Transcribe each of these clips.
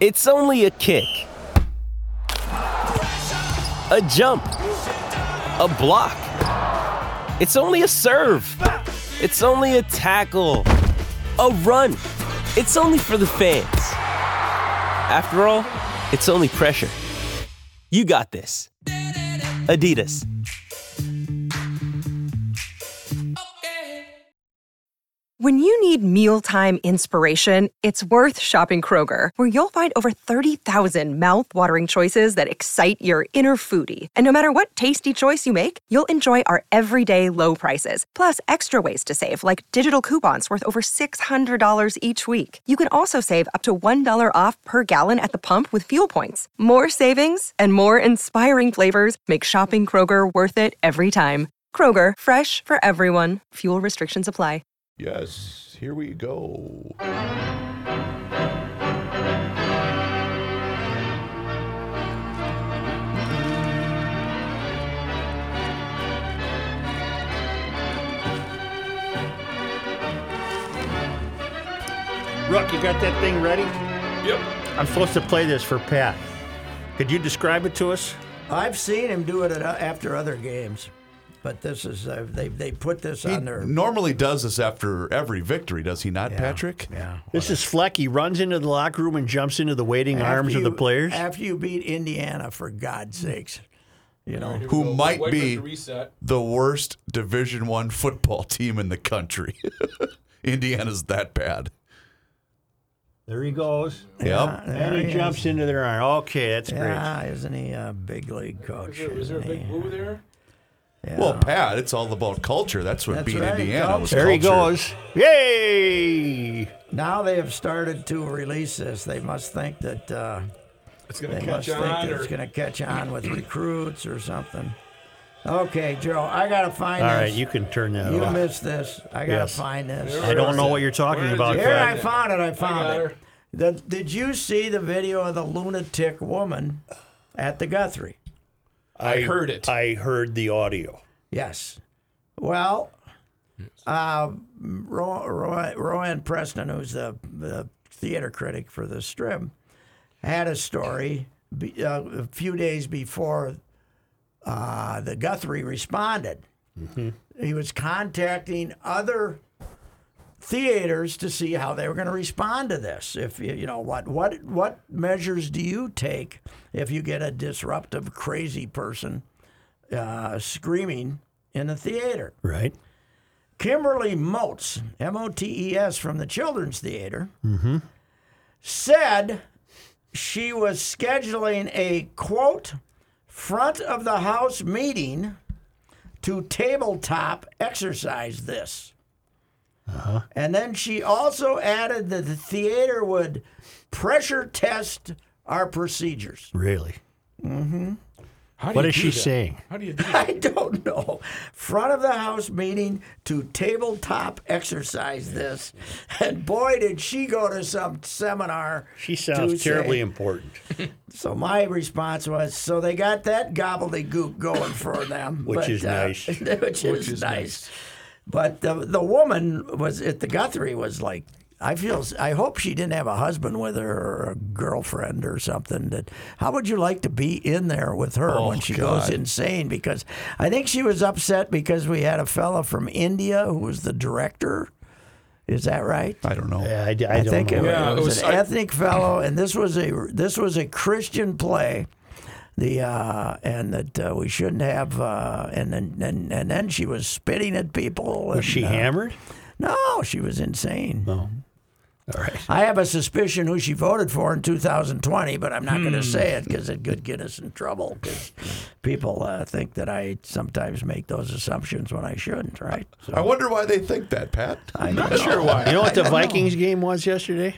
It's only a kick, a jump, a block. It's only a serve. It's only a tackle, a run. It's only for the fans. After all, it's only pressure. You got this. Adidas. When you need mealtime inspiration, it's worth shopping Kroger, where you'll find over 30,000 mouth-watering choices that excite your inner foodie. And no matter what tasty choice you make, you'll enjoy our everyday low prices, plus extra ways to save, like digital coupons worth over $600 each week. You can also save up to $1 off per gallon at the pump with fuel points. More savings and more inspiring flavors make shopping Kroger worth it every time. Kroger, fresh for everyone. Fuel restrictions apply. Yes, here we go. Rook, you got that thing ready? Yep. I'm supposed to play this for Pat. Could you describe it to us? I've seen him do it after other games, but this is they put this on their. Normally does this after every victory, does he not, Patrick? Yeah. This is Fleck. He runs into the locker room and jumps into the waiting arms of the players. After you beat Indiana, for God's sakes, you know. Who might be the worst Division I football team in the country. Indiana's that bad. There he goes. Yep. And he jumps into their arm. Okay, that's great. Yeah, isn't he a big league coach? Is there a big boo there? Yeah. Well, Pat, it's all about culture. That's what beat right, Indiana was There culture. he goes. Yay! Now they have started to release this. They must think that It's going to they catch must think on. that it's going to catch on with recruits or something. Okay, Joe, I got to find All this. right, you can turn that You off. missed this. I got to Yes. find this. I don't know what you're talking about, Here, I Pat. found it. I found got it. Did you see the video of the lunatic woman at the Guthrie? I heard it. I heard the audio. Yes. Well, Rowan Preston, who's the theater critic for the Strip, had a story a few days before the Guthrie responded. Mm-hmm. He was contacting other theaters to see how they were going to respond to this. If you know what measures do you take if you get a disruptive, crazy person screaming in the theater? Right. Kimberly Motes, M-O-T-E-S, from the Children's Theater, said she was scheduling a, quote, front of the house meeting to tabletop exercise this. And then she also added that the theater would pressure test our procedures. Really? How do What you is do she that? saying? How do you do that? I don't know. Front of the house meeting to tabletop exercise this. And boy, did she go to some seminar. She sounds to terribly say- important. So my response was, so they got that gobbledygook going for them. Which is nice. Which is nice. But the woman was at the Guthrie was like, I hope she didn't have a husband with her or a girlfriend or something. How would you like to be in there with her when she goes insane? Because I think she was upset because we had a fella from India who was the director. Is that right? I don't know. Yeah, I I don't think know. it was an ethnic fellow, and this was a Christian play. And that we shouldn't have, and then she was spitting at people. Was she hammered? No, she was insane. Oh. All right. I have a suspicion who she voted for in 2020, but I'm not going to say it because it could get us in trouble. Because people think that I sometimes make those assumptions when I shouldn't, right? So, I wonder why they think that, Pat. I'm not sure why. You know what the Vikings game was yesterday?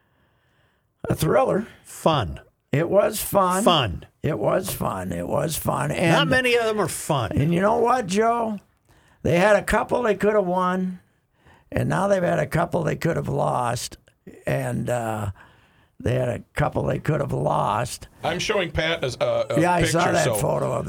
A thriller. Fun. It was fun. Fun. It was fun. It was fun. And, Not many of them are fun. And you know what, Joe? They had a couple they could have won, and now they've had a couple they could have lost, and they had a couple they could have lost. I'm showing Pat a Yeah, I picture. saw that photo of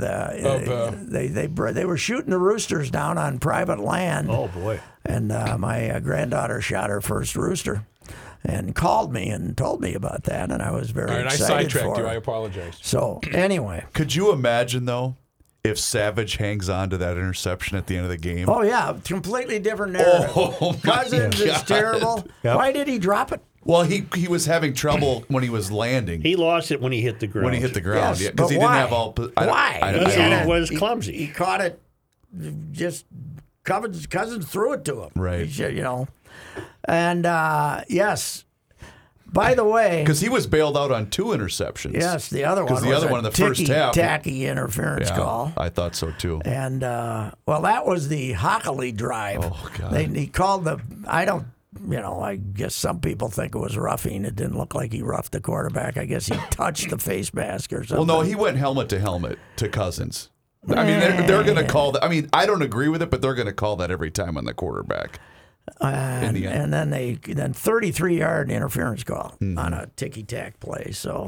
they were shooting the roosters down on private land. Oh, boy. And my granddaughter shot her first rooster. and called me and told me about that, and I was very All right, I excited sidetracked for you. it. I apologize. So anyway, Could you imagine, though, if Savage hangs on to that interception at the end of the game? oh yeah, completely different narrative. Oh, my Cousins is God. terrible. Yep. Why did he drop it? Well, he was having trouble when he was landing. He lost it when he hit the ground. when he hit the ground, Yes, yeah, because but he why? didn't have all. Why? I He don't know. was clumsy. He caught it. Just Cousins threw it to him. Right. He should, and yes. By the way, Because he was bailed out on 2 interceptions. yes, the other one. Because the was other a one in the first half. tacky interference Yeah, call. I thought so too. And well, that was the Hockley drive. Oh, God. He called the. I don't. I guess some people think it was roughing. It didn't look like he roughed the quarterback. I guess he touched the face mask or something. Well, no, he went helmet to helmet to Cousins. I mean, they're going to call that. I mean, I don't agree with it, but they're going to call that every time on the quarterback. And, the end. and then 33-yard interference call Mm-hmm. on a ticky-tack play. So,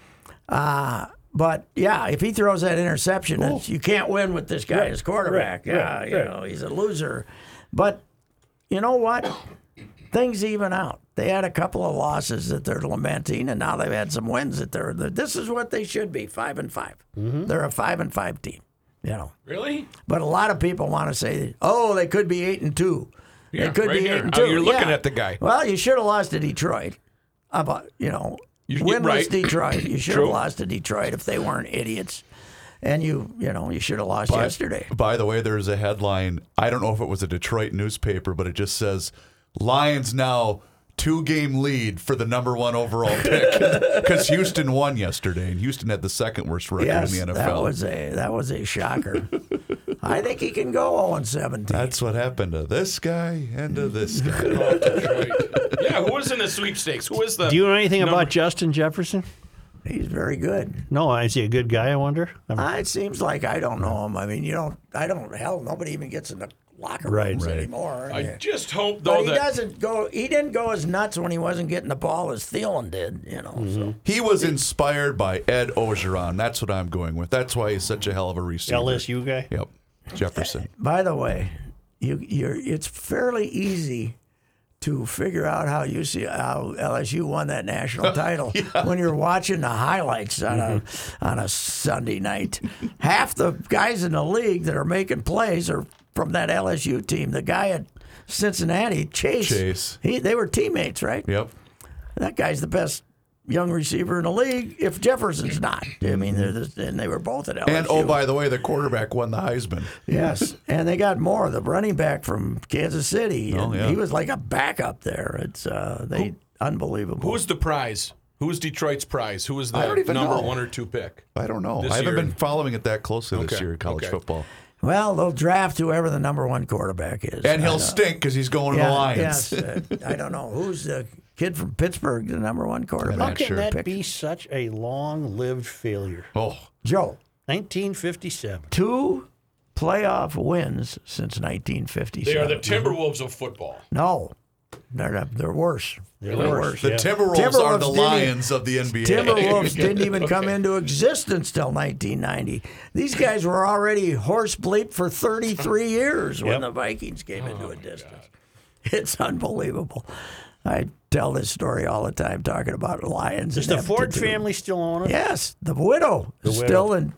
but yeah, if he throws that interception, you can't win with this guy as quarterback. He's a loser. But you know what? Things even out. They had a couple of losses that they're lamenting, and now they've had some wins that they're. This is what they should be: 5-5. Mm-hmm. They're a 5-5 team. Really? But a lot of people want to say, "Oh, they could be 8-2." Yeah, They could right be here. 8-2. Oh, you're looking Yeah. at the guy. Well, you should have lost to Detroit. How about winless right. Detroit? You should True. have lost to Detroit if they weren't idiots. And you should have lost yesterday. By the way, there's a headline. I don't know if it was a Detroit newspaper, but it just says Lions now 2-game lead for the number 1 overall pick because Houston won yesterday, and Houston had the second worst record Yes, in the NFL. that was a shocker. I think he can go 0-17. That's what happened to this guy and to this guy. Right. Yeah, who was in the sweepstakes? Who was the? Do you know anything number- about Justin Jefferson? He's very good. No, is he a good guy, I wonder? It seems like I don't know him. I mean, hell, nobody even gets in the locker rooms anymore. I just hope But though he that doesn't go. He didn't go as nuts when he wasn't getting the ball as Thielen did. So. He was inspired by Ed Ogeron. That's what I'm going with. That's why he's such a hell of a receiver. LSU guy? Yep, Jefferson. By the way, it's fairly easy to figure out how LSU won that national title when you're watching the highlights on a Sunday night. Half the guys in the league that are making plays are from that LSU team. The guy at Cincinnati, Chase. They were teammates, right? Yep. That guy's the best young receiver in the league. If Jefferson's not, I mean, and they were both at LSU. And oh, by the way, the quarterback won the Heisman. Yes, and they got more. The running back from Kansas City, and yeah. he was like a backup there. It's unbelievable. who's the prize? Who was Detroit's prize? Who was the don't even number know. 1 or 2 pick? I don't know. This I haven't year? been following it that closely this Okay, year in college okay. football. Well, they'll draft whoever the number 1 quarterback is, And he'll stink because he's going to the Lions. Yes, I don't know who's the kid from Pittsburgh, the number 1 How quarterback. can sure. that be such a long-lived failure? Oh, Joe, 1957. 2 playoff wins since 1957. They are the Timberwolves of football. No, they're worse. They're worse. the Timberwolves are the Lions of the NBA. Timberwolves didn't even come into existence till 1990. These guys were already horse bleep for 33 years when the Vikings came into existence. It's unbelievable. I tell this story all the time, talking about Lions. Does and the Ford aptitude. family still own it? Yes, the widow is still in.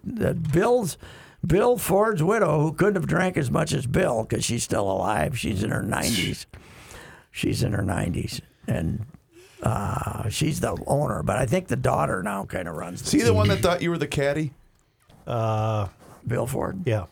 Bill Ford's widow, who couldn't have drank as much as Bill because she's still alive. She's in her 90s. She's in her 90s, and she's the owner. But I think the daughter now kind of runs. See the one that thought you were the caddy? Bill Ford. Yeah.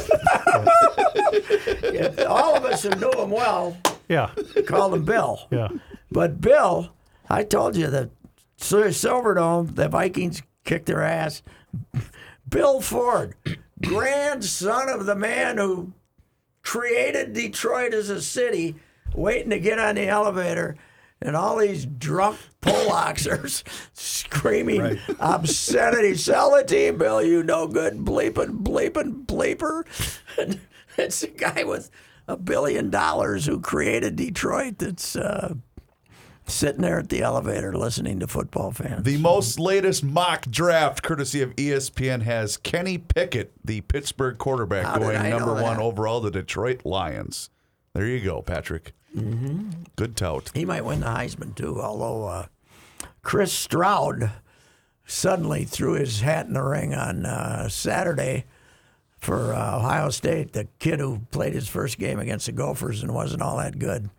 All of us who knew him well Yeah. called him Bill. Yeah. But Bill, I told you that Silverdome, the Vikings kicked their ass. Bill Ford, grandson of the man who created Detroit as a city, waiting to get on the elevator, and all these drunk Polacks are screaming obscenity. Sell the team, Bill, you no good bleeping bleeper. And it's a guy with $1 billion who created Detroit that's sitting there at the elevator listening to football fans. The most latest mock draft, courtesy of ESPN, has Kenny Pickett, the Pittsburgh quarterback, How did going I know number 1 that? overall, the Detroit Lions. There you go, Patrick. Good tout. He might win the Heisman, too, although Chris Stroud suddenly threw his hat in the ring on Saturday for Ohio State, the kid who played his first game against the Gophers and wasn't all that good.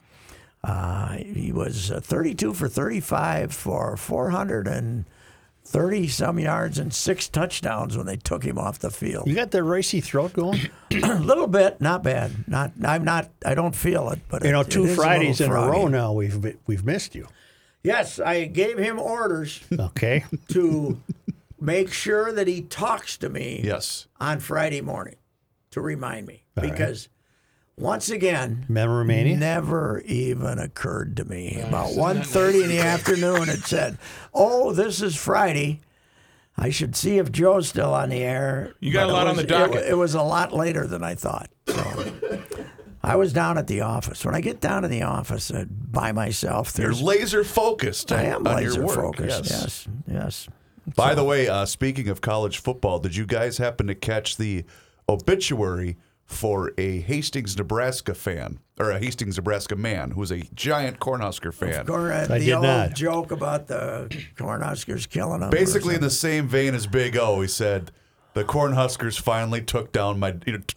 He was 32 for 35 for 430-some yards and 6 touchdowns when they took him off the field. You got the racy throat going? A little bit, not bad. I don't feel it, but You know, it 2 is Fridays in a froggy. row now we've missed you. Yes, I gave him orders Okay. to make sure that he talks to me Yes. on Friday morning to remind me. Because once again, Memory mania? never even occurred to me. About 1:30 in the afternoon, it said, "Oh, this is Friday. I should see if Joe's still on the air." You got But a lot it on the was- docket. It was a lot later than I thought. So I was down at the office. When I get down to the office by myself, You're there's laser focused I am on laser your work. focused. Yes. By the way, speaking of college football, did you guys happen to catch the obituary for a Hastings, Nebraska fan, or a Hastings, Nebraska man who's a giant Cornhusker fan? The did old not. joke about the Cornhuskers killing them. Basically, in the same vein as Big O, he said, "The Cornhuskers finally took me down."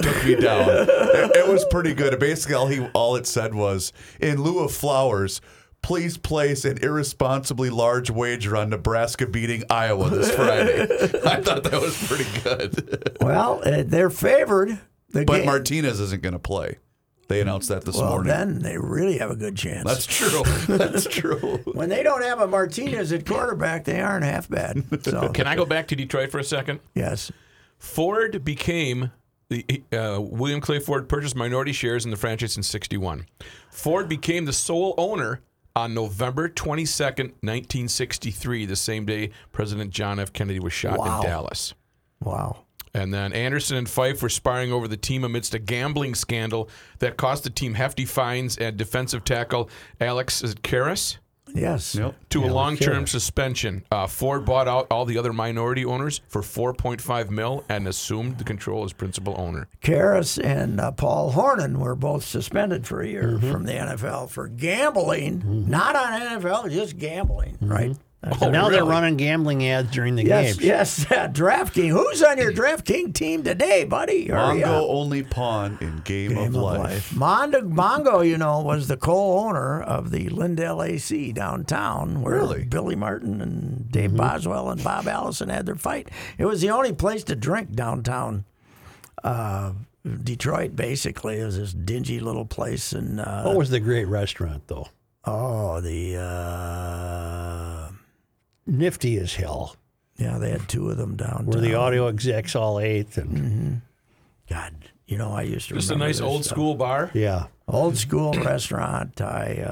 It was pretty good. Basically, all it said was, "In lieu of flowers, please place an irresponsibly large wager on Nebraska beating Iowa this Friday." I thought that was pretty good. Well, they're favored. But Martinez isn't going to play. They announced that this morning. Then they really have a good chance. That's true. That's true. When they don't have a Martinez at quarterback, they aren't half bad. So Can I go back to Detroit for a second? yes, Ford became William Clay Ford purchased minority shares in the franchise in '61. Ford became the sole owner on November 22nd, 1963, the same day President John F. Kennedy was shot Wow. in Dallas. wow. And then Anderson and Fife were sparring over the team amidst a gambling scandal that cost the team hefty fines and defensive tackle Alex Karras Yes. to a long-term suspension. Ford bought out all the other minority owners for $4.5 million and assumed the control as principal owner. Karras and Paul Hornan were both suspended for a year from the NFL for gambling, not on NFL, just gambling, right? Now they're really? running gambling ads during the Yes, games. yes. DraftKings. Who's on your DraftKings team today, buddy? Hurry up. Mongo only pawn in Game of Life. Mongo, was the co-owner of the Lindell AC downtown, where Really? Billy Martin and Dave Boswell and Bob Allison had their fight. It was the only place to drink downtown Detroit. Basically, it was this dingy little place, and What was the great restaurant, though? Nifty as hell. they had 2 of them downtown. Where the audio execs all ate. And God, I used to Just a remember nice this old stuff. school bar. yeah. Old school restaurant. I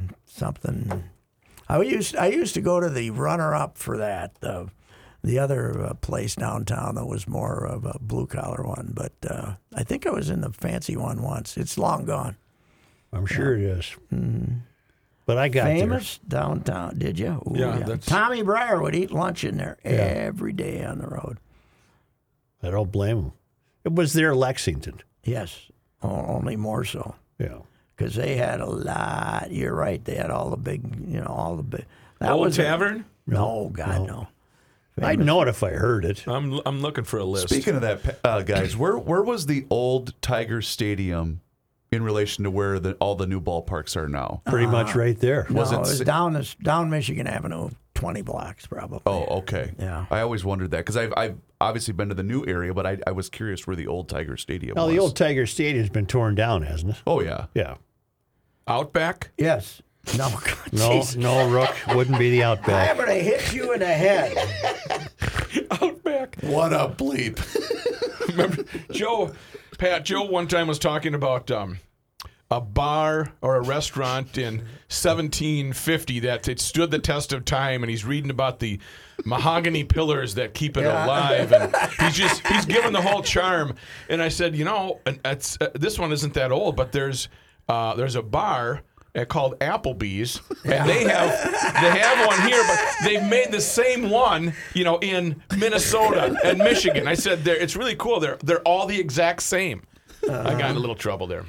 used to go to the runner-up for that. The other place downtown that was more of a blue-collar one, but I think I was in the fancy one once. It's long gone. I'm sure it is. But I got Famous downtown, did you? Ooh, Yeah, that's- Tommy Breyer would eat lunch in there every day on the road. there. I don't blame him. It was their Lexington. Yes, only more so. Yeah. Because they had a lot. You're right. They had all the big, all the big. That Old was Tavern? No, God, no. I'd know it if I heard it. I'm looking for a list. Speaking of that, guys, where was the old Tiger Stadium in relation to where all the new ballparks are now? Pretty much right there. No, Was it it was si- down Michigan Avenue, 20 blocks probably. Oh, okay. Yeah. I always wondered that because I've obviously been to the new area, but I was curious where the old Tiger Stadium Well, was. the old Tiger Stadium's been torn down, hasn't it? Oh, yeah. Yeah. Outback? Yes. No, God, No, jeez. no, Rook wouldn't be the I'm Outback. going to hit you in the head. Outback. What a bleep. Remember, Joe one time was talking about a bar or a restaurant in 1750 that it stood the test of time, and he's reading about the mahogany pillars that keep it alive, and he's given the whole charm. And I said, and it's, this one isn't that old, but there's a bar called Applebee's, and they have one here, but they've made the same one, in Minnesota and Michigan. I said, it's really cool. They're all the exact same. I got in a little trouble there.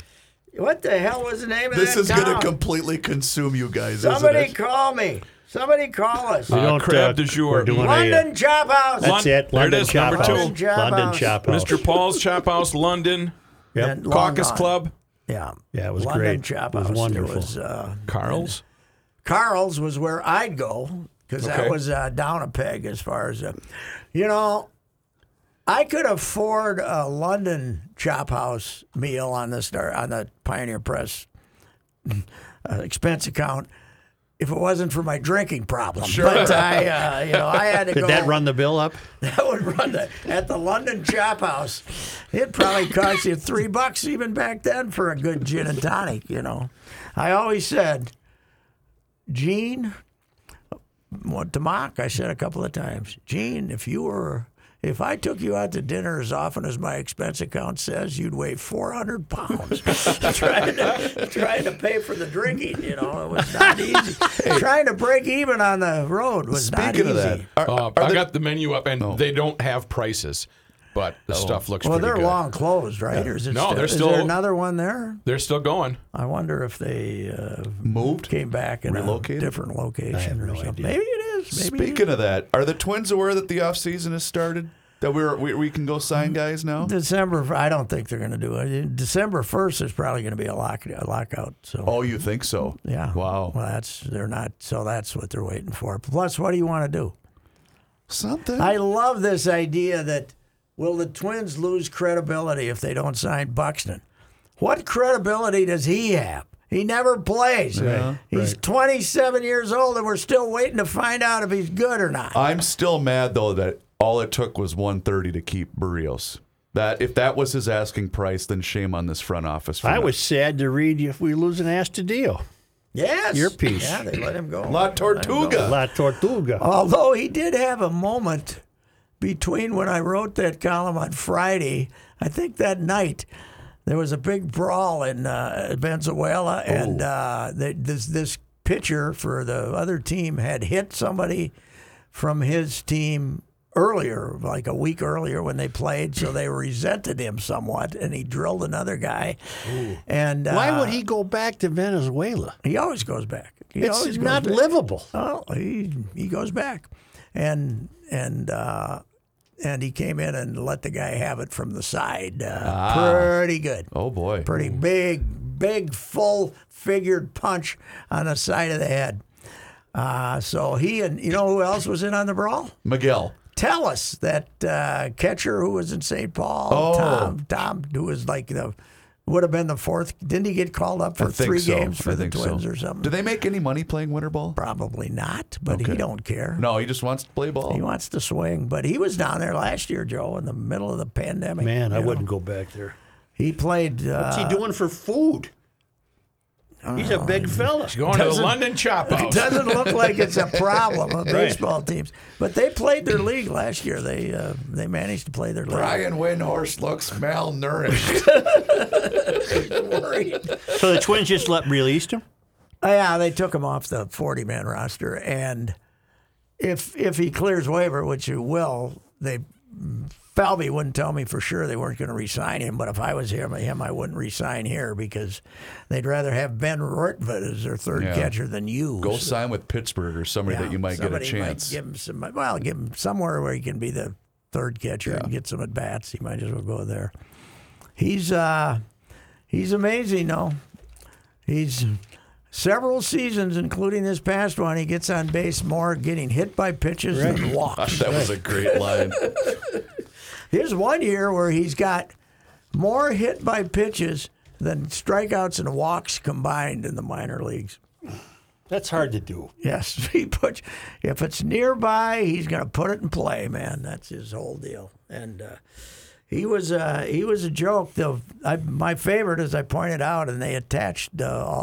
What the hell was the name of This that is going to town? completely consume you guys, Somebody isn't it? call me. Somebody call us. We don't, Crab du jour. We're doing London Chop House. That's it. There it London is, Chop number House. 2. London Chop House. Mr. Paul's Chop House, London. Yep. And Long Caucus Island. Club. Yeah. Yeah, it was London great. Chop It was House. wonderful. There was, Carl's. Carl's was where I'd go because Okay. that was down a peg as far as, I could afford a London Chop House meal on the Pioneer Press expense account if it wasn't for my drinking problem. Sure. But I had to go. Did that run the bill up? That would run at the London Chop House. It probably cost you $3 even back then for a good gin and tonic. I always said, Gene, to mock, I said a couple of times, Gene, if I took you out to dinner as often as my expense account says, you'd weigh 400 pounds. trying to pay for the drinking, it was not easy. Trying to break even on the road was not easy. Speaking of that, I got the menu up, and they don't have prices, but the stuff looks Well, pretty they're good. long closed, right? Or is it No, they're is still- there another one there? They're still going. I wonder if they moved? came back in Relocated? a different location or something. idea. Maybe it is. Maybe Speaking of that, are the Twins aware that the off season has started? That we can go sign guys now? December. I don't think they're going to do it. December 1st is probably going to be a lockout. So. Oh, you think so? Yeah. Wow. Well, they're not. So that's what they're waiting for. Plus, what do you want to do? Something. I love this idea that will the Twins lose credibility if they don't sign Buxton? What credibility does he have? He never plays. He's 27 years old, and we're still waiting to find out if he's good or not. I'm still mad though that all it took was $130 to keep Barrios. That if that was his asking price, then shame on this front office. I was sad to read if we lose an Astudillo. Yes. Your piece. Yeah, they let him go. La Tortuga. La Tortuga. Although he did have a moment between when I wrote that column on Friday, I think that night there was a big brawl in Venezuela, and this pitcher for the other team had hit somebody from his team earlier, like a week earlier when they played, so they resented him somewhat, and he drilled another guy. And Why would he go back to Venezuela? He always goes back. He It's always goes not back. livable. Oh, he goes back, and he came in and let the guy have it from the side. Pretty good. Oh boy. Pretty big, full-figured punch on the side of the head. So he and you know who else was in on the brawl? Miguel. Tellus, that catcher who was in St. Paul. Tom, who was like would have been the fourth. Didn't he get called up for I think 3 so. games for I the think Twins so. or something? Do they make any money playing winter ball? Probably not, but he don't care. No, he just wants to play ball. He wants to swing, but he was down there last year, Joe, in the middle of the pandemic. Man, I you know. wouldn't go back there. He played. What's he doing for food? He's a big fella. Going to the London Chop House. Doesn't look like it's a problem of baseball teams, but they played their league last year. They managed to play their league. Brian Windhorst looks malnourished. Worried. So the Twins just released him? Yeah, they took him off the 40-man roster, and if he clears waiver, which he will, Falvey wouldn't tell me for sure they weren't going to re-sign him, but if I was him, I wouldn't re-sign here because they'd rather have Ben Rortvedt as their third catcher than you. Go sign with Pittsburgh or somebody that you might get a somebody chance. Might give him somewhere where he can be the third catcher and get some at bats. He might as well go there. He's amazing, though. He's several seasons, including this past one, he gets on base more, getting hit by pitches than walks. That was a great line. Here's one year where he's got more hit by pitches than strikeouts and walks combined in the minor leagues. That's hard to do. Yes, if it's nearby, he's going to put it in play, man. That's his whole deal. And he was a joke. My favorite, as I pointed out, and they attached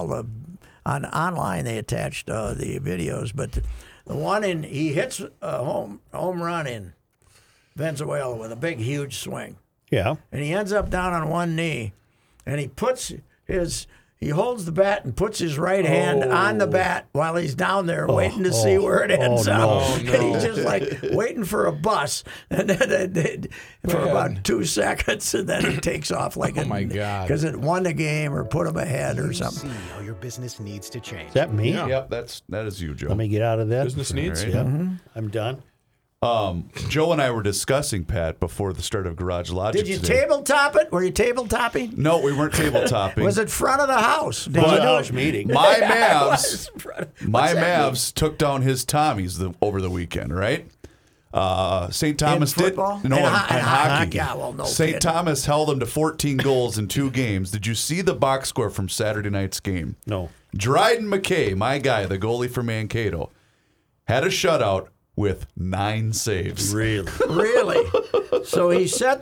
online. They attached the videos, but the one he hits a home run in Venezuela with a big, huge swing. Yeah. And he ends up down on one knee, and he puts his He holds the bat and puts his right hand on the bat while he's down there waiting to see where it ends up. no. And he's just like waiting for a bus and then for about 2 seconds, and then he takes off like my God. because it won the game or put him ahead or See something. how your business needs to change. Is that me? Yeah. Yep, that is you, Joe. Let me get out of that. Business needs. All right. Yeah, I'm done. Joe and I were discussing, Pat, before the start of Garage Logic Did you today. tabletop it? Were you tabletopping? No, we weren't tabletopping. Was it front of the house? Did It was you a do house it? meeting. My Yeah, it Mavs, was. my What's that mean? Mavs took down his Tommies over the weekend, right? St. Thomas did football? no In in hockey? hockey. Yeah, well, no St. kidding. Thomas held them to 14 goals in 2 games. Did you see the box score from Saturday night's game? No. Dryden McKay, my guy, the goalie for Mankato, had a shutout with 9 saves. Really? Really? So he set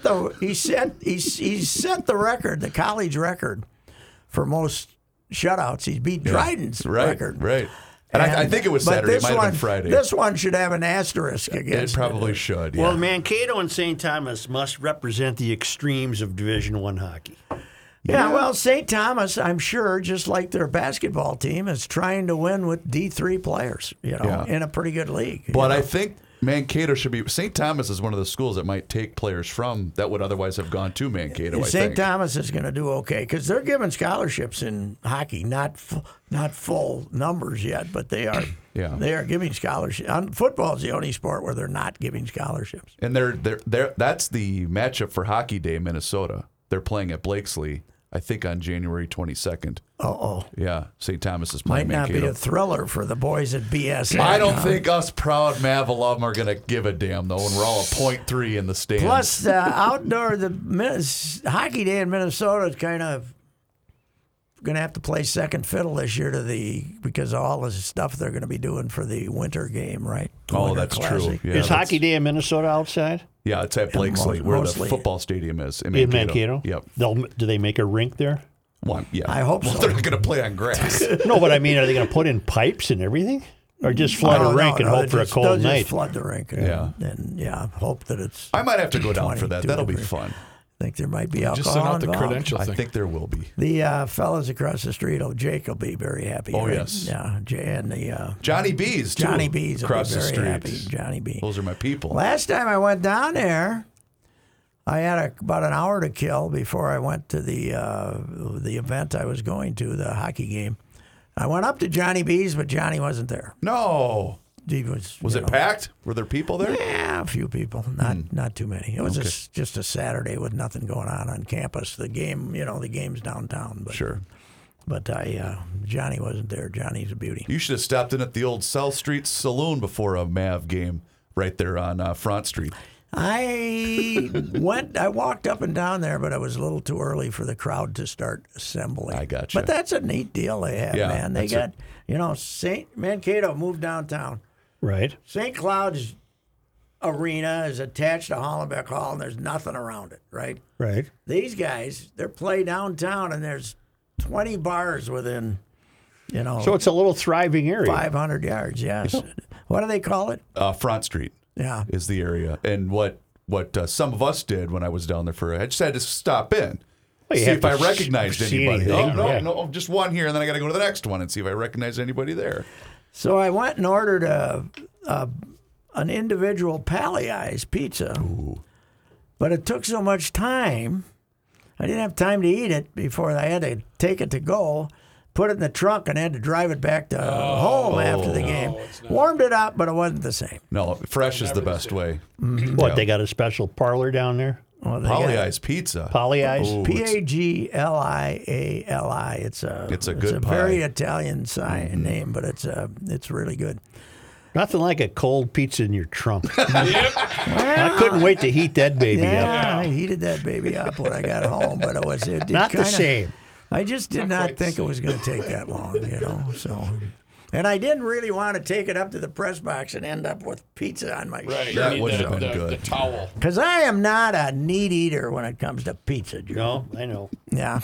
the record, the college record for most shutouts. He beat Dryden's Right, record. right. And I think it was but Saturday. It this might have one- been Friday. This one should have an asterisk It against probably it. should. Yeah. Well, Mankato and St. Thomas must represent the extremes of Division I hockey. Yeah, well, St. Thomas, I'm sure, just like their basketball team, is trying to win with D3 players, Yeah. in a pretty good league. But I think Mankato should be. St. Thomas is one of the schools that might take players from that would otherwise have gone to Mankato. I St. think. Thomas is going to do okay because they're giving scholarships in hockey, not full numbers yet, but they are. Yeah. They are giving scholarships. Football is the only sport where they're not giving scholarships. And that's the matchup for Hockey Day in Minnesota. They're playing at Blakesley, I think, on January 22nd. Uh-oh. Yeah, St. Thomas is Might playing not be Mankato. a thriller for the boys at BSN. I don't think us proud Mav alum are going to give a damn, though, when we're all a .3 in the stands. Plus, outdoor, Hockey Day in Minnesota is kind of going to have to play second fiddle this year because of all the stuff they're going to be doing for the winter game, right? The Oh, Winter that's Classic. true. Yeah, Is Hockey Day in Minnesota outside? Yeah, it's at Blakesley, where mostly. the football stadium is in In Mankato. Mankato? Yep. Do they make a rink there? One, yeah. I hope well, so. they're not going to play on grass. No, but I mean, are they going to put in pipes and everything? Or just flood a rink and hope for a cold they'll night? Just flood the rink. And, Yeah. and hope that it's. I might have to go down for that. 22 That'll be degrees. fun. I think there might be alcohol Just send out the involved. credential I thing. think there will be. The fellas across the street, Jake will be very happy. Oh, right? yes. Yeah, and the Johnny B's, too. Johnny B's will across be the very street. happy. Johnny B. Those are my people. Last time I went down there, I had about an hour to kill before I went to the event I was going to, the hockey game. I went up to Johnny B's, but Johnny wasn't there. No. He was Was you it know, packed? Were there people there? Yeah, a few people, not too many. It was just a Saturday with nothing going on campus. The game, the game's downtown. But, Sure. But Johnny wasn't there. Johnny's a beauty. You should have stopped in at the old South Street Saloon before a Mav game right there on Front Street. I walked up and down there, but it was a little too early for the crowd to start assembling. I gotcha. But that's a neat deal they have, Yeah, man. They that's got, St. Mankato moved downtown. Right. St. Cloud's arena is attached to Hollenbeck Hall, and there's nothing around it, right? Right. These guys, they're play downtown, and there's 20 bars within, So it's a little thriving area. 500 yards, yes. What do they call it? Front Street Yeah. is the area. And what some of us did when I was down there I just had to stop in. Well, you see have if I to recognized see anybody. anything, No, yeah. no, just one here, and then I got to go to the next one and see if I recognize anybody there. So I went and ordered an individual Pally Eyes pizza. Ooh. But it took so much time, I didn't have time to eat it before I had to take it to go, put it in the trunk, and had to drive it back to home after the game. Warmed it up, but it wasn't the same. No, fresh is the best way. What, they got a special parlor down there? Well, they Polly got Eyes Pizza. Poly Eyes? Ooh, it's- Pagliali. It's a good pie. very Italian name, but it's really good. Nothing like a cold pizza in your trunk. I couldn't wait to heat that baby up. Yeah, I heated that baby up when I got home, but it Not the kinda, same. I just did not think it was going to take that long, So, and I didn't really want to take it up to the press box and end up with pizza on my Right. shirt. That You need wouldn't have the- been the- good. The towel. Because I am not a neat eater when it comes to pizza, Joe. No, I know. Yeah.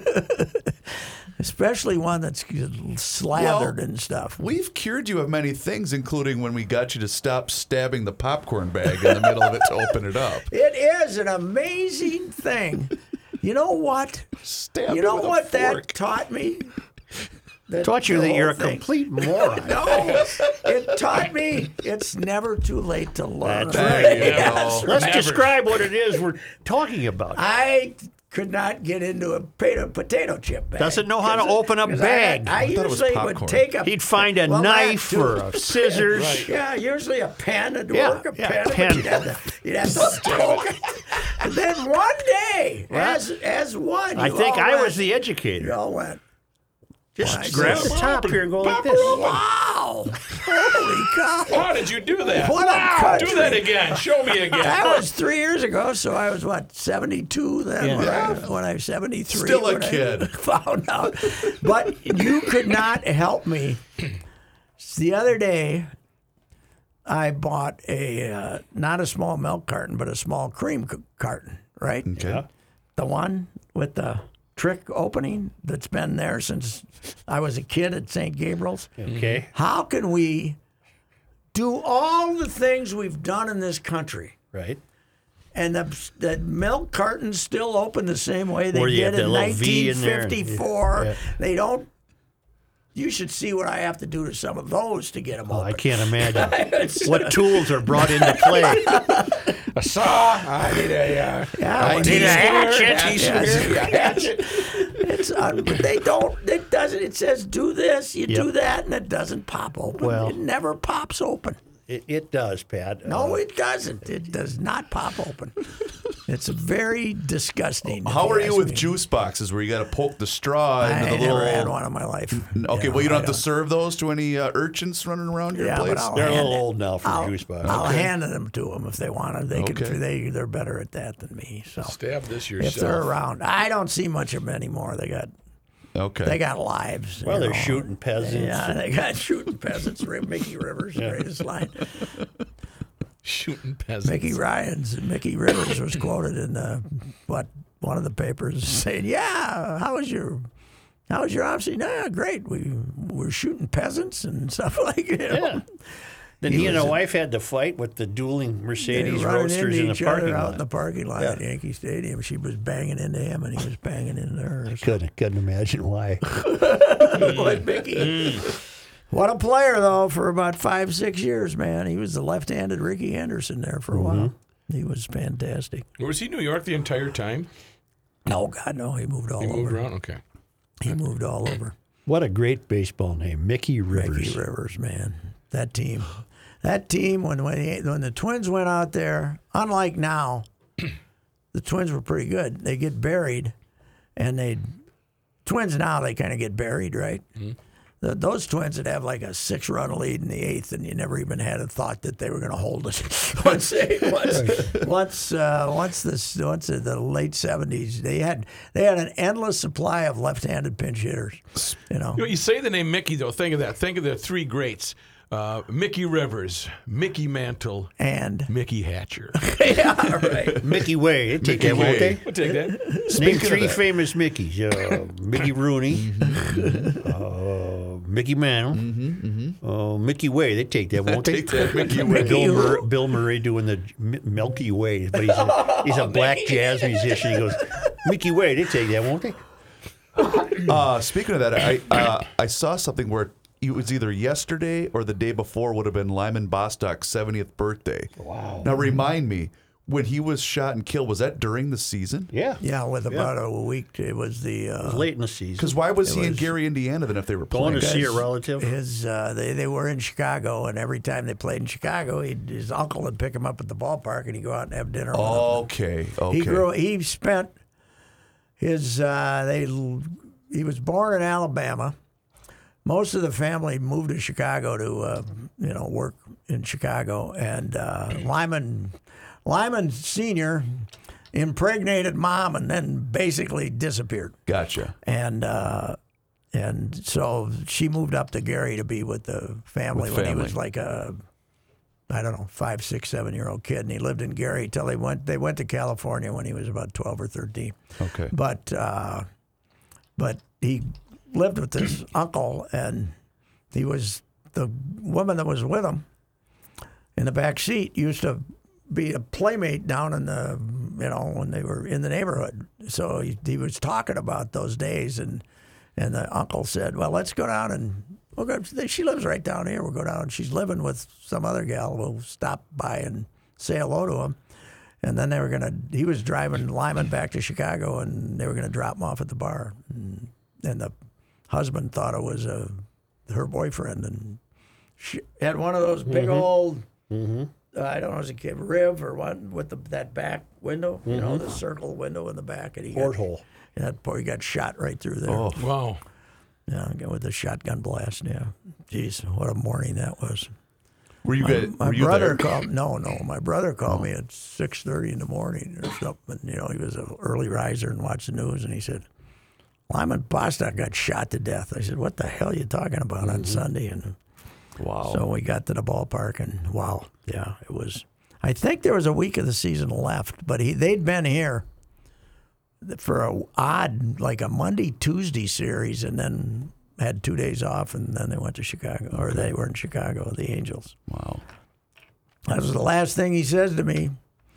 Especially one that's slathered and stuff. We've cured you of many things, including when we got you to stop stabbing the popcorn bag in the middle of it to open it up. It is an amazing thing. You know what? Stab You it know with a what that fork. taught me? Taught you The that you're a whole thing. complete moron. No, it taught me it's never too late to learn. That's There you Yes. go. Let's Never. describe what it is we're talking about. I could not get into a potato chip bag. Doesn't know how to open a 'Cause bag. I thought it was usually would popcorn. take a. He'd find a well, that knife too. or a scissors. Yeah, usually a pen would Yeah, work. A yeah, pen. pen. But you'd have to poke it. And then one day, as one, I you think all I went- was the You educator. all went. Just grab the top here and go like this. Wow! Holy cow! How did you do that? What a country. Do that again. Show me again. That was 3 years ago, so I was what 72 then. When I was 73. Still a when I kid. found out, but you could not help me. The other day, I bought a not a small milk carton, but a small cream carton. Right? Okay. The one with the trick opening that's been there since I was a kid at St. Gabriel's. Okay. How can we do all the things we've done in this country, Right. and the milk cartons still open the same way they Where you did have that in little V in there. 1954? Yeah. They don't. You should see what I have to do to some of those to get them Oh, open. I can't imagine what tools are brought into play. A saw. I need a. Yeah, need a hatchet. hatchet. It's but they don't. It doesn't. It says do this, you do that, and it doesn't pop open. Well- It never pops open. It does, Pat. No, it doesn't. It does not pop open. It's very disgusting. if How are you ask with me. juice boxes where you got to poke the straw I into the never little? had one in my life. Okay, You know, well, you don't I have to serve those to any urchins running around your Yeah, but place. I'll They're a hand little it- old now for I'll, juice box. I'll hand them to them if they want to. They Okay. can. They're better at that than me. So Stab this if yourself. they're around, I don't see much of them anymore. They Okay. got lives. Well, you they're know. shooting peasants. Yeah, they got shooting peasants. Mickey Rivers, greatest line. Shooting peasants. Mickey Rivers was quoted in one of the papers saying, "Yeah, how was your option? Yeah, great. We were shooting peasants and stuff like that." Yeah. Then he and his wife had to fight with the dueling Mercedes Roadsters in the parking out lot. in the parking lot at Yankee Stadium. She was banging into him, and he was banging into her. Couldn't imagine why. Boy, Mickey. What a player, though, for about 5-6 years, man. He was the left-handed Ricky Anderson there for a while. He was fantastic. Was he New York the entire time? No, God, no. He moved all He over. moved around? Okay. He moved all over. What a great baseball name, Mickey Rivers. Mickey Rivers, man. That team, when the Twins went out there, unlike now, the Twins were pretty good. They get buried, and Twins now they kind of get buried, right? Mm-hmm. Those Twins would have like a 6-run lead in the 8th, and you never even had a thought that they were going to hold it. once the late 70s, they had an endless supply of left-handed pinch hitters. You know, You say the name Mickey, though. Think of that. Think of the three greats. Mickey Rivers, Mickey Mantle, and Mickey Hatcher. yeah, right. Mickey Way. They take Mickey that, won't Way. they? We'll take that. Name of 3 that. famous Mickeys. Mickey Rooney, Mickey Mantle, Mickey Way. They take that, won't they? Take that, Mickey Way. Bill Murray doing the Milky Way, but he's a black jazz musician. He goes, Mickey Way. They take that, won't they? Speaking of that, I saw something where it was either yesterday or the day before would have been Lyman Bostock's 70th birthday. Wow. Now remind me, when he was shot and killed, was that during the season? Yeah. Yeah, with about a week, it was the Late in the season. Because why was he in Gary, Indiana then if they were Going playing? to see a relative. they were in Chicago, and every time they played in Chicago, his uncle would pick him up at the ballpark, and he'd go out and have dinner with him. Okay. He spent his he was born in Alabama. Most of the family moved to Chicago to work in Chicago, and Lyman Sr. impregnated Mom and then basically disappeared. Gotcha. And so she moved up to Gary to be with the family when he was like a, I don't know, 5, 6, 7-year-old kid, and he lived in Gary till they went to California when he was about 12 or 13. Okay. But he lived with his uncle, and he was the woman that was with him in the back seat used to be a playmate down in the when they were in the neighborhood. So he was talking about those days, and the uncle said, well, let's go down and we'll go. She lives right down here. We'll go down. She's living with some other gal. We'll stop by and say hello to him. And then he was driving Lyman back to Chicago, and they were going to drop him off at the bar. And the husband thought it was her boyfriend, and she had one of those big old, I don't know, was it a Riv or what, with that back window, the circle window in the back. And Porthole. That boy got shot right through there. Oh, wow. Yeah, with a shotgun blast. Yeah, jeez, what a morning that was. Were you guys? My were you brother there? called. No, my brother called me at 6:30 in the morning or something. He was an early riser and watched the news, and he said, Lyman Bostock got shot to death. I said, what the hell are you talking about on Sunday? And Wow. so we got to the ballpark, and wow, yeah, it was. I think there was a week of the season left, but they'd been here for like a Monday, Tuesday series, and then had 2 days off, and then they went to Chicago, or they were in Chicago, the Angels. Wow. That was the last thing he says to me.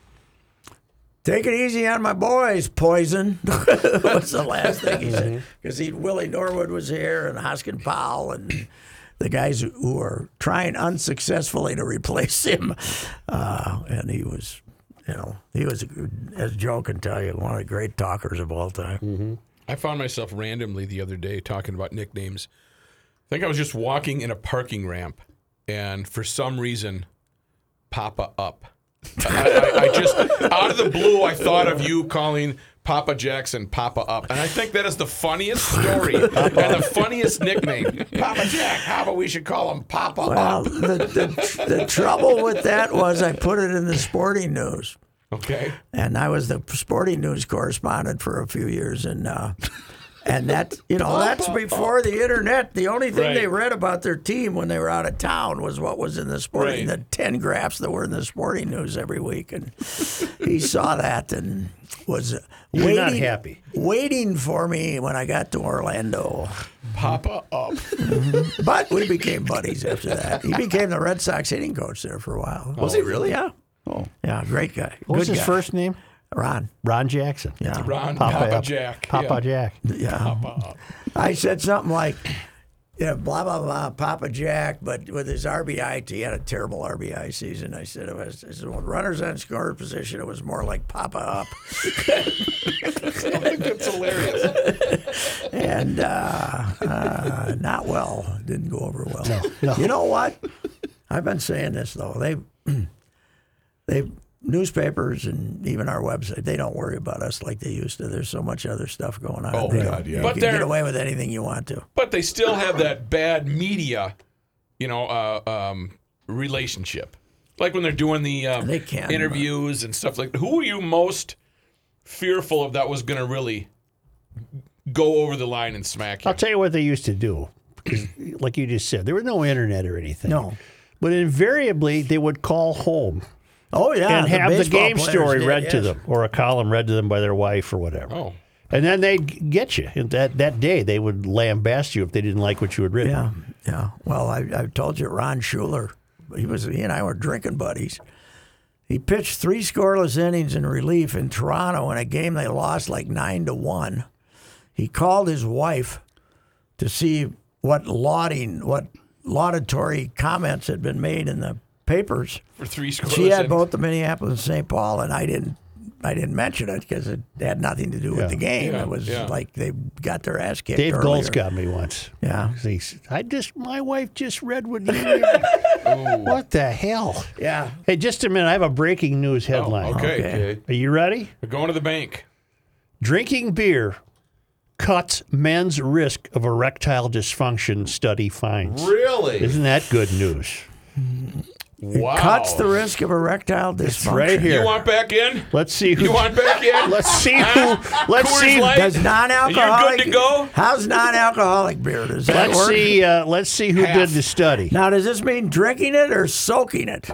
Take it easy on my boys, Poison. was the last thing he said. Because Willie Norwood was here, and Hoskin Powell, and the guys who were trying unsuccessfully to replace him. And he was, as Joe can tell you, one of the great talkers of all time. I found myself randomly the other day talking about nicknames. I think I was just walking in a parking ramp, and for some reason, Papa Up. I just, out of the blue, I thought of you calling Papa Jackson Papa Up. And I think that is the funniest story and the funniest nickname. Papa Jack, how about we should call him Papa Well, Up? the trouble with that was I put it in the Sporting News. Okay. And I was the Sporting News correspondent for a few years, and that that's before the internet. The only thing they read about their team when they were out of town was what was in the Sporting, the 10 graphs that were in the Sporting News every week, and he saw that and was not happy. waiting for me when I got to Orlando. Papa Up. But we became buddies after that. He became the Red Sox hitting coach there for a while. Was he really? Yeah. Oh. Yeah, great guy. What was Good his guy. first name? Ron. Ron Jackson. Yeah. Ron, Papa Papa Up. Jack. Papa Jack. Yeah. Papa Up. I said something like, blah, blah, blah, Papa Jack, but with his RBI, he had a terrible RBI season. I said, when runners on scorer position, it was more like Papa Up. I think that's hilarious. And not well. Didn't go over well. No. You know what? I've been saying this, though. They newspapers and even our website, they don't worry about us like they used to. There's so much other stuff going on. Oh, They God, don't- yeah. You But can they're- get away with anything you want to. But they still have that bad media, relationship. Like when they're doing the They can, interviews and stuff like that. Who are you most fearful of that was going to really go over the line and smack you? I'll tell you what they used to do. Because, like you just said, there was no internet or anything. No. But invariably, they would call home Oh, yeah. and have the baseball game players story did, read to yes. them, or a column read to them by their wife or whatever. Oh. And then they'd get you. And that day, they would lambast you if they didn't like what you had written. Yeah, yeah. Well, I told you, Ron Schuler, he and I were drinking buddies. He pitched 3 scoreless innings in relief in Toronto in a game they lost like 9-1. He called his wife to see what laudatory comments had been made in the papers. For 3 scores. She had both the Minneapolis and St. Paul, and I didn't mention it because it had nothing to do with the game. Yeah, It was yeah. like they got their ass kicked Dave earlier. Goltz got me once. Yeah. He said, my wife just read what you read. What the hell? Yeah. Hey, just a minute. I have a breaking news headline. Okay. Are you ready? We're going to the bank. Drinking beer cuts men's risk of erectile dysfunction, study finds. Really? Isn't that good news? Wow. Cuts the risk of erectile dysfunction. Right here. You want back in? Let's see who. You want back in? Let's see who. Let's Coors see. Light? Does non-alcoholic? You're good to go? How's non-alcoholic beer? Does that Let's work? see. Let's see who Half. did the study. Now, does this mean drinking it or soaking it?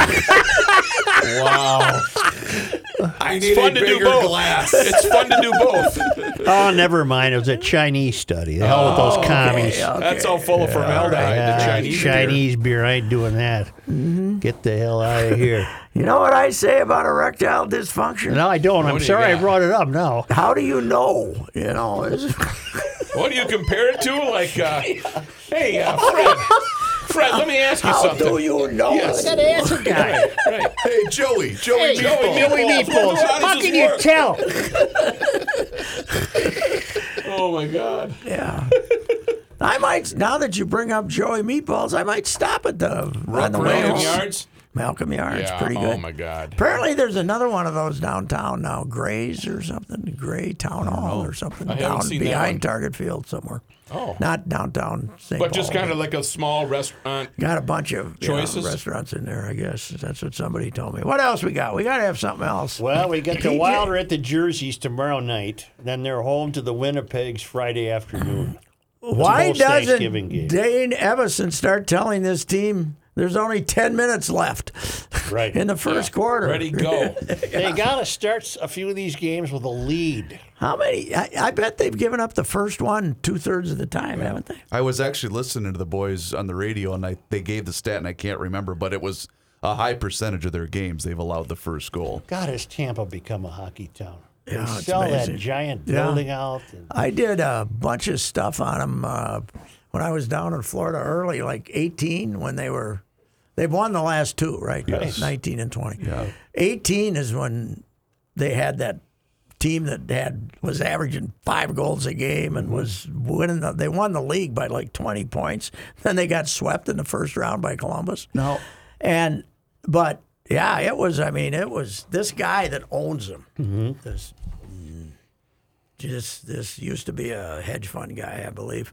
Wow. I It's fun to do both. It's fun to do both. Oh, never mind. It was a Chinese study. The hell with those commies. Okay. That's all full of formaldehyde. Yeah, the Chinese beer. beer. I ain't doing that. dysfunction. Get the hell out of here. You know what I say about erectile dysfunction? No, I don't. I'm do you sorry I got? brought it up now. How do you know? You know, What do you compare it to? Like, hey, Fred. Fred, let me ask you how something. do you know? Yes. That answer guy. Right. Hey, Joey Hey, Meatball. Joey Meatballs. How can you tell? Oh, my God. Yeah. I might, now that you bring up Joey Meatballs, I might stop at the on the way Malcolm home. Yards? Malcolm Yards, Yeah. pretty good. Oh, my God. Apparently, there's another one of those downtown now, Gray's or something, Gray Town Hall or something, I haven't down seen that behind one. Target Field somewhere. Oh. Not downtown St. But just Paul, kind of like a small restaurant. got a bunch of Choices? restaurants in there, I guess. That's what somebody told me. What else we got? We got to have something else. Well, we got the PJ. Wilder at the Jerseys tomorrow night. Then they're home to the Winnipegs Friday afternoon. Why It's a doesn't post-Thanksgiving game. Dane Evison start telling this team there's only 10 minutes left Right. in the first quarter? Ready, go. They got to start a few of these games with a lead. How many? I bet they've given up the first one 2/3 of the time, haven't they? I was actually listening to the boys on the radio, and they gave the stat, and I can't remember, but it was a high percentage of their games they've allowed the first goal. God, has Tampa become a hockey town? They Yeah, it's sell amazing. that giant Yeah. building out. And I did a bunch of stuff on them when I was down in Florida early, like 18 when they've won the last two, right? Yes. 19 and 20. Yeah. 18 is when they had that team that was averaging 5 goals a game and was winning. They won the league by like 20 points. Then they got swept in the first round by Columbus. Now, But yeah, it was. I mean, it was this guy that owns them. This used to be a hedge fund guy, I believe,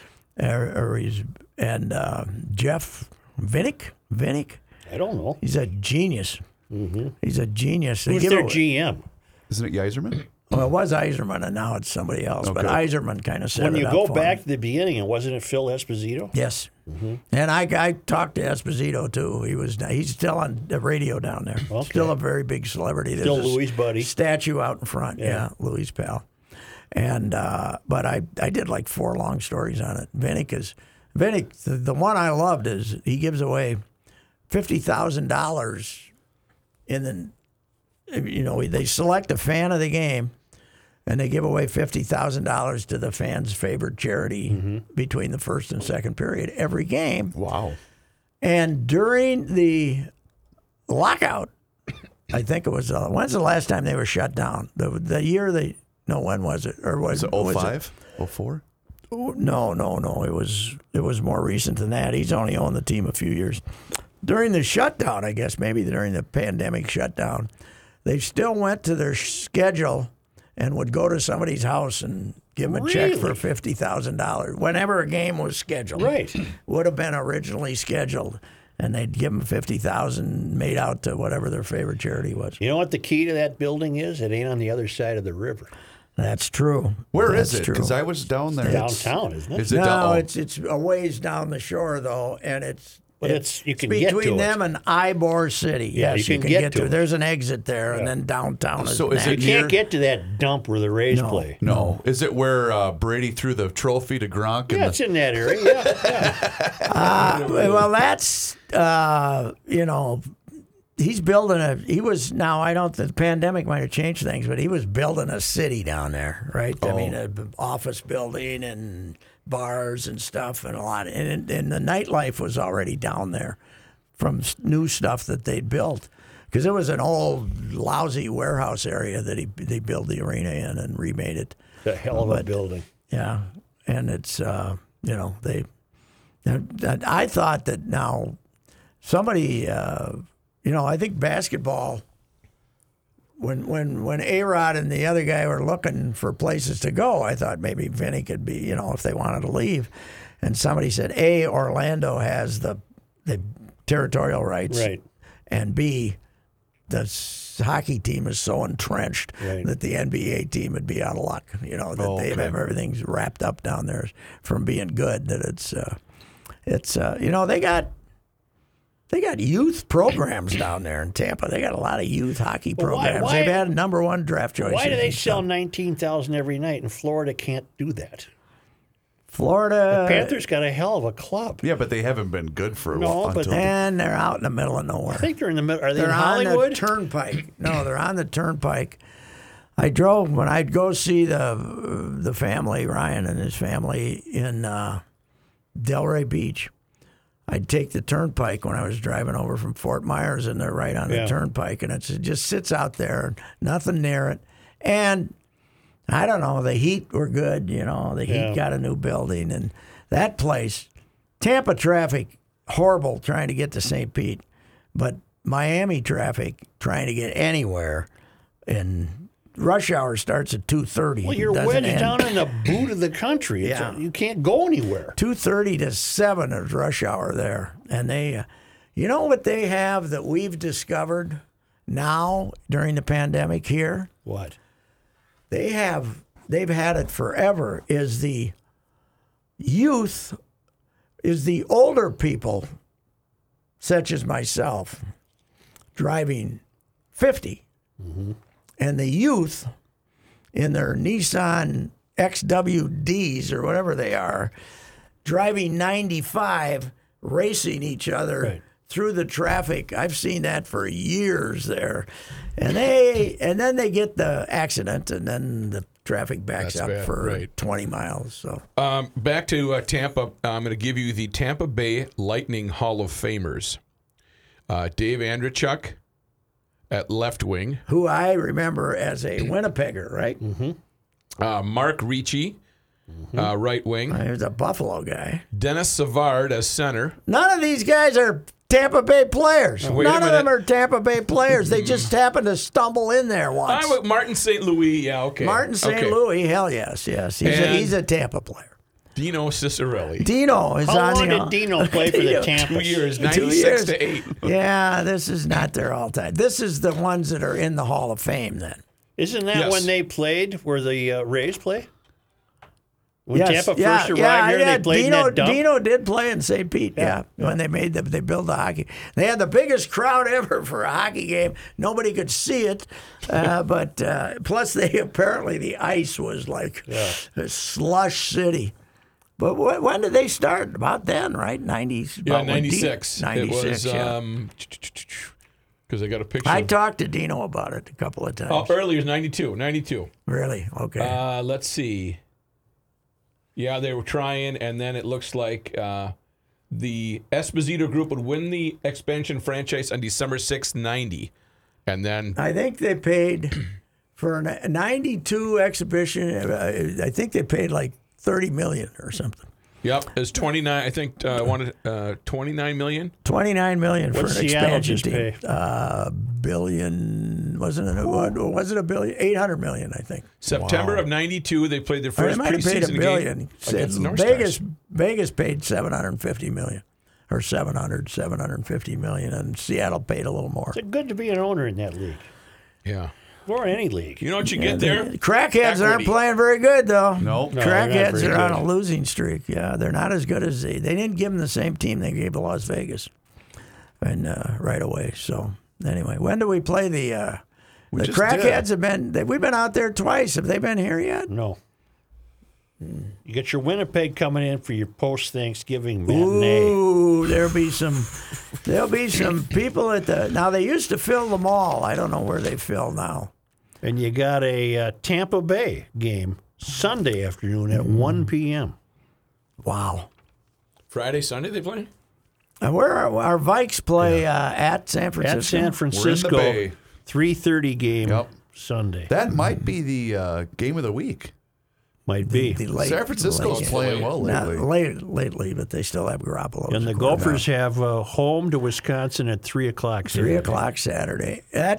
Jeff Vinnick. I don't know. He's a genius. He's a genius. They Who's give their away- GM? isn't it Yzerman? Well, it was Iserman, and now it's somebody else. But Okay. Iserman kind of set When it you up go for back him. to the beginning, and wasn't it Phil Esposito? Yes. And I talked to Esposito too. He's still on the radio down there. Okay. Still a very big celebrity. There's Still a Louis' buddy. statue out in front. Yeah, Louis' pal. And but I did like 4 long stories on it. Vinnick, the one I loved is he gives away $50,000 in the. They select a fan of the game, and they give away $50,000 to the fan's favorite charity between the first and second period every game. Wow. And during the lockout, I think it was when's the last time they were shut down? The year when was it? Or was Is it 05? 04? No. It was more recent than that. He's only owned the team a few years. During the shutdown, I guess maybe during the pandemic shutdown, they still went to their schedule and would go to somebody's house and give them a check for $50,000 whenever a game was scheduled. Right. Would have been originally scheduled, and they'd give them $50,000 made out to whatever their favorite charity was. You know what the key to that building is? It ain't on the other side of the river. That's true. Where That's is it? true. Because I was down there. Downtown, isn't it? Is it No, down? it's a ways down the shore though, and it's. But you can get between to them it. and Ybor City. Yeah, Yes, you you can can get to to it. it. There's an exit there, and then downtown is. So is it next. You near- can't get to that dump where the Rays play. No. Is it where Brady threw the trophy to Gronk? Yeah, it's in that area. Yeah. Well, that's he's building he was now I don't the pandemic might have changed things, but he was building a city down there, right? I mean, an office building and bars and stuff and a lot, and the nightlife was already down there from new stuff that they'd built. Because it was an old lousy warehouse area that they built the arena in and remade it. It's a hell of a building. Yeah, and it's they. I thought that now somebody I think basketball. When A-Rod and the other guy were looking for places to go, I thought maybe Vinny could be if they wanted to leave, and somebody said Orlando has the territorial rights, Right. and B, the hockey team is so entrenched Right. that the NBA team would be out of luck. That they have everything's wrapped up down there from being good. That they got youth programs down there in Tampa. They got a lot of youth hockey Well, why- programs. why- They've had #1 draft choices. Why do they and sell stuff. 19,000 every night and Florida can't do that? Florida. Panthers got a hell of a club. Yeah, but they haven't been good for a No, while. but And they're out in the middle of nowhere. I think they're in the middle. Are they They're in on Hollywood? the Turnpike. No, they're on the Turnpike. I drove when I'd go see the family, Ryan and his family in Delray Beach. I'd take the Turnpike when I was driving over from Fort Myers, and they're right on the Turnpike, and it just sits out there, nothing near it, and I don't know, the Heat were good, the Heat got a new building, and that place, Tampa traffic, horrible trying to get to St. Pete, but Miami traffic trying to get anywhere, and rush hour starts at 2:30. Well, you're wedged down in the boot of the country. You can't go anywhere. 2:30 to 7 is rush hour there, and they, you know what they have that we've discovered now during the pandemic here? What? They've had it forever, is the youth, is the older people, such as myself, driving 50. Mm-hmm. And the youth in their Nissan XWDs or whatever they are, driving 95, racing each other through the traffic. I've seen that for years there. And then they get the accident, and then the traffic backs up for 20 miles. So back to Tampa, I'm going to give you the Tampa Bay Lightning Hall of Famers. Dave Andreychuk at left wing. Who I remember as a Winnipegger, right? Mm-hmm. Mark Ricci, right wing. He was a Buffalo guy. Dennis Savard as center. None of these guys are Tampa Bay players. Wait None a of them minute. are Tampa Bay players. They just happened to stumble in there once. Martin St. Louis, yeah, okay. Martin St. Okay. Louis, hell yes. He's a Tampa player. Dino Cicerelli. Dino is How on long the. did Dino play for the Tampa? 2 years, 2 96 years. to 8. Yeah, this is not their all time. This is the ones that are in the Hall of Fame then. Isn't that Yes. when they played, where the Rays play? When Yes, Tampa first arrived here, they played in that dump? Dino did play in St. Pete, when they built the hockey. They had the biggest crowd ever for a hockey game. Nobody could see it, but plus apparently the ice was like a slush city. But when did they start? About then, right? 90s? Yeah, about when 96. 96, It was, yeah. because I got a picture. I talked to Dino about it a couple of times. Oh, earlier is 92. Really? Okay. Let's see. Yeah, they were trying, and then it looks like the Esposito group would win the expansion franchise on December 6th, 90. And then I think they paid for a 92 exhibition, I think they paid like $30 million or something. Yep, it's 29. I think wanted 29 million. $29 million for What's an Seattle expansion just team. pay? Billion wasn't it? Was it $1 billion? $800 million, I think. September of 92, they played their Or they first might have paid preseason $1 billion. game against the North Vegas paid $750 million, or $750 million, and Seattle paid a little more. It's good to be an owner in that league, Yeah. or any league. You know what you get there? Crackheads aren't Equity. playing very good, though. Nope. No, they're not Crackheads very are on good. a losing streak. Yeah, they're not as good as they didn't give them the same team they gave to Las Vegas, and right away. So anyway, when do we play the just Crackheads? We've been out there twice. Have they been here yet? No. You get your Winnipeg coming in for your post-Thanksgiving matinee. Ooh, there'll be some people at the. Now they used to fill the mall. I don't know where they fill now. And you got a Tampa Bay game Sunday afternoon at 1 p.m. Wow. Friday, Sunday they play? Where our Vikes play at San Francisco. At San Francisco, Bay. 3:30 game Yep. Sunday. That might be the game of the week. Might be. The late- San Francisco's late- playing well Not lately. lately, but they still have Garoppolo. And the Gophers have home to Wisconsin at 3 o'clock. 3 o'clock Saturday.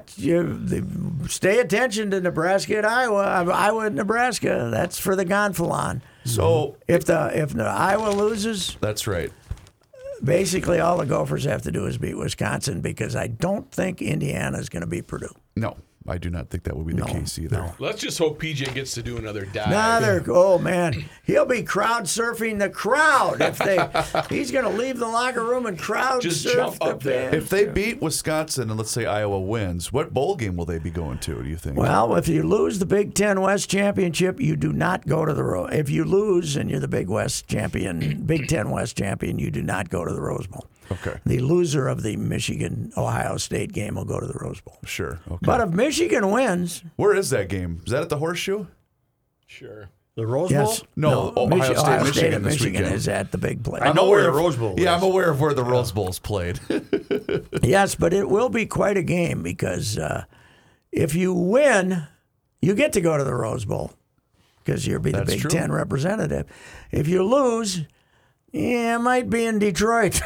Stay attention to Nebraska and Iowa. Iowa and Nebraska. That's for the Gonfalon. So If the Iowa loses, that's right. basically all the Gophers have to do is beat Wisconsin, because I don't think Indiana is going to beat Purdue. No, I do not think that would be the case either. No. Let's just hope PJ gets to do another dive. Oh man, he'll be crowd surfing the crowd if he's going to leave the locker room and crowd Just surf jump the up there. fans. If they beat Wisconsin and let's say Iowa wins, what bowl game will they be going to, do you think? Well, if you lose the Big Ten West Championship, you do not go to the Rose. If you lose and you're the Big Ten West champion, you do not go to the Rose Bowl. Okay. The loser of the Michigan-Ohio State game will go to the Rose Bowl. Sure. Okay. But if Michigan wins, where is that game? Is that at the Horseshoe? Sure. The Rose yes, Bowl? No, Ohio State, and this Michigan weekend. is at the big place. I know where the Rose Bowl is. Yeah, I'm aware of where the Rose Bowl's played. Yes, but it will be quite a game because if you win, you get to go to the Rose Bowl because you'll be the That's Big true. Ten representative. If you lose, it might be in Detroit.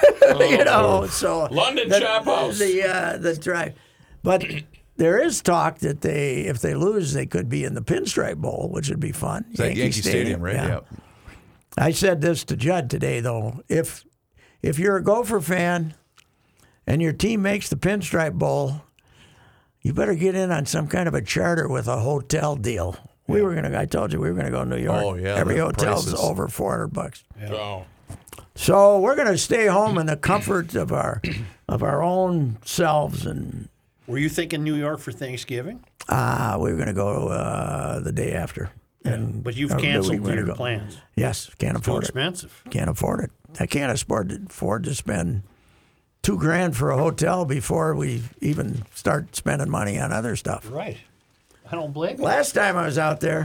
So London Chop House. The drive, but there is talk that if they lose, they could be in the Pinstripe Bowl, which would be fun. Is that Yankee Stadium, right? Yeah. I said this to Judd today, though. If you're a Gopher fan and your team makes the Pinstripe Bowl, you better get in on some kind of a charter with a hotel deal. I told you we were gonna go to New York. Oh, yeah, Every the hotel's prices. over $400. Oh. So we're gonna stay home in the comfort of our own selves, and Were you thinking New York for Thanksgiving? we were gonna go the day after. And But you've or the canceled week we're gonna your go. plans. Yes, can't Too afford it. expensive. Can't afford it. I can't afford to spend $2,000 for a hotel before we even start spending money on other stuff. Right. I don't blame you. Last time I was out there,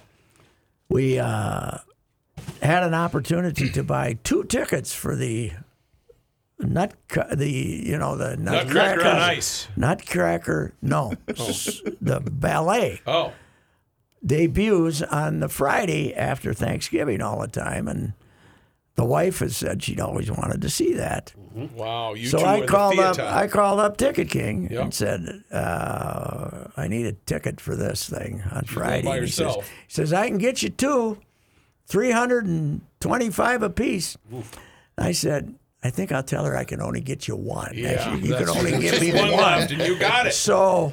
we had an opportunity to buy 2 tickets for the Nutcracker Nutcracker on Ice. Nutcracker, no, the ballet Oh. debuts on the Friday after Thanksgiving all the time, and the wife has said she'd always wanted to see that. Wow. You So two I were called the up. theater. I called up Ticket King Yep. and said, "I need a ticket for this thing on Friday." by And yourself. he says, "I can get you 2, $325 a piece." I said, "I think I'll tell her I can only get you 1. Yeah, you can that's- only give just me one 1 left, and you got it. So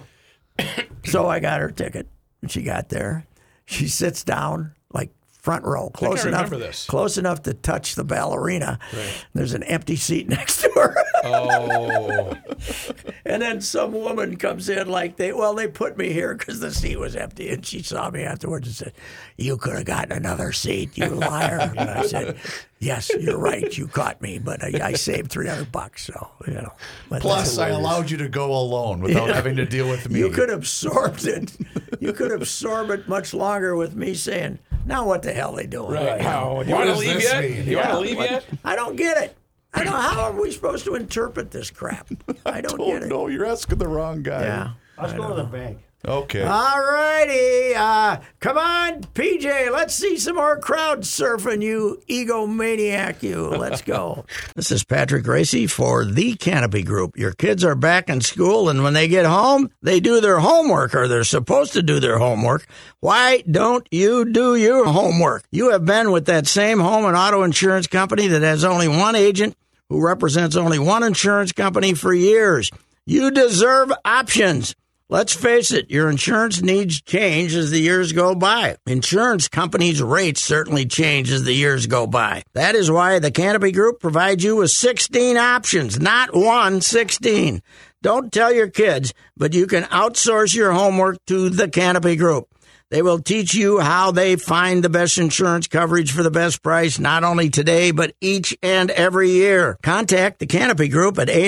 I got her ticket. And she got there. She sits down like front row, close I enough, remember this. close enough to touch the ballerina. There's an empty seat next to her. Oh. And then some woman comes in like they put me here because the seat was empty, and she saw me afterwards and said, "You could have gotten another seat, you liar." And I said, "Yes, you're right. You caught me, but I saved $300, so But Plus, that's I hilarious. allowed you to go alone without having to deal with me. You could have absorbed it. You could absorb it much longer with me saying, "Now what the hell are they doing?" Right. Now, You want to does leave this yet? mean? You want Yeah, to leave what- yet? I don't get it. I don't. How are we supposed to interpret this crap? I don't get it. No, you're asking the wrong guy. Yeah. Let's go to the bank. Okay. All righty. Come on, PJ. Let's see some more crowd surfing, you egomaniac, you. Let's go. This is Patrick Racy for The Canopy Group. Your kids are back in school, and when they get home, they do their homework, or they're supposed to do their homework. Why don't you do your homework? You have been with that same home and auto insurance company that has only one agent who represents only one insurance company for years. You deserve options. Let's face it, your insurance needs change as the years go by. Insurance companies' rates certainly change as the years go by. That is why the Canopy Group provides you with 16 options, not 16. Don't tell your kids, but you can outsource your homework to the Canopy Group. They will teach you how they find the best insurance coverage for the best price, not only today, but each and every year. Contact the Canopy Group at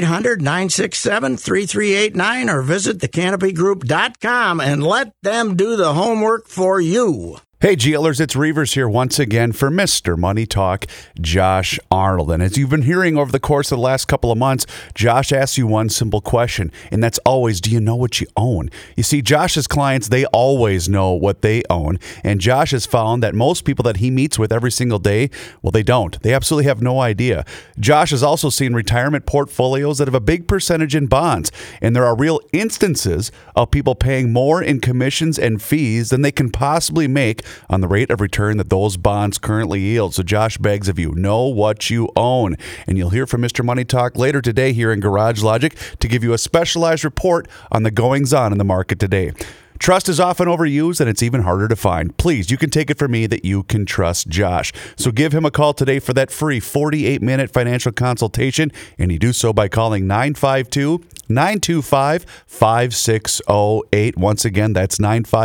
800-967-3389 or visit thecanopygroup.com and let them do the homework for you. Hey, GLers, it's Reavers here once again for Mr. Money Talk, Josh Arnold. And as you've been hearing over the course of the last couple of months, Josh asks you one simple question, and that's always, do you know what you own? You see, Josh's clients, they always know what they own, and Josh has found that most people that he meets with every single day, well, they don't. They absolutely have no idea. Josh has also seen retirement portfolios that have a big percentage in bonds, and there are real instances of people paying more in commissions and fees than they can possibly make on the rate of return that those bonds currently yield. So Josh begs of you, know what you own. And you'll hear from Mr. Money Talk later today here in Garage Logic to give you a specialized report on the goings-on in the market today. Trust is often overused, and it's even harder to find. Please, you can take it from me that you can trust Josh. So give him a call today for that free 48-minute financial consultation, and you do so by calling 952-925-5608. Once again, that's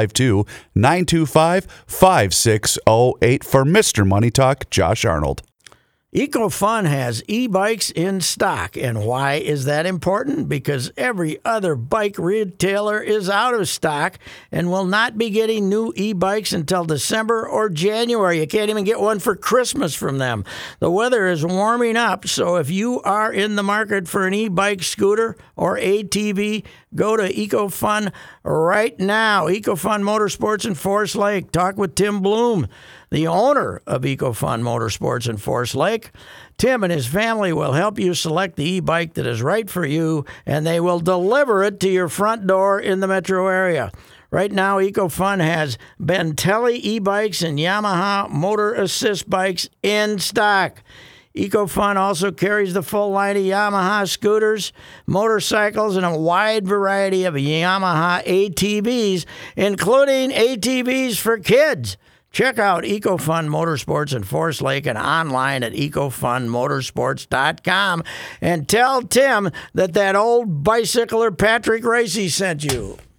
952-925-5608 for Mr. Money Talk, Josh Arnold. EcoFun has e-bikes in stock. And why is that important? Because every other bike retailer is out of stock and will not be getting new e-bikes until December or January. You can't even get one for Christmas from them. The weather is warming up, so if you are in the market for an e-bike, scooter, or ATV, go to EcoFun right now. EcoFun Motorsports in Forest Lake. Talk with Tim Bloom, the owner of EcoFun Motorsports in Forest Lake. Tim and his family will help you select the e-bike that is right for you, and they will deliver it to your front door in the metro area. Right now, EcoFun has Bentelli e-bikes and Yamaha Motor Assist bikes in stock. EcoFun also carries the full line of Yamaha scooters, motorcycles, and a wide variety of Yamaha ATVs, including ATVs for kids. Check out EcoFun Motorsports in Forest Lake and online at ecofunmotorsports.com and tell Tim that old bicycler Patrick Racy sent you.